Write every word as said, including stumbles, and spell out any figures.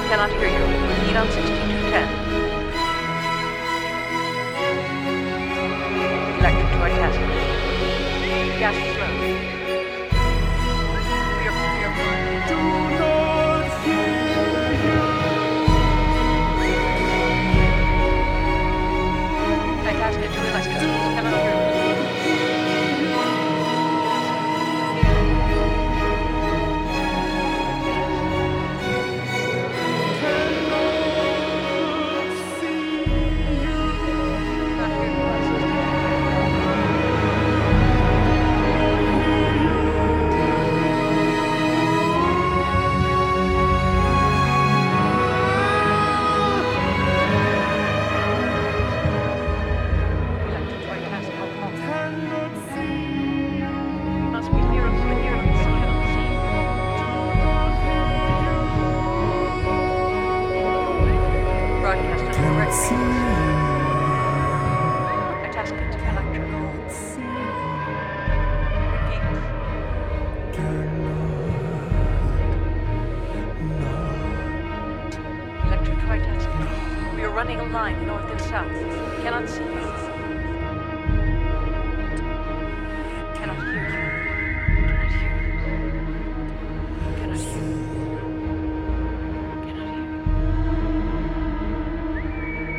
Cannot hear you. Repeat on sixty-two ten. Electric to our task. Gas is low. We are, we are Do not hear you. Itasca to Alaska. Cannot hear you. We are running a line north and south. We cannot see you.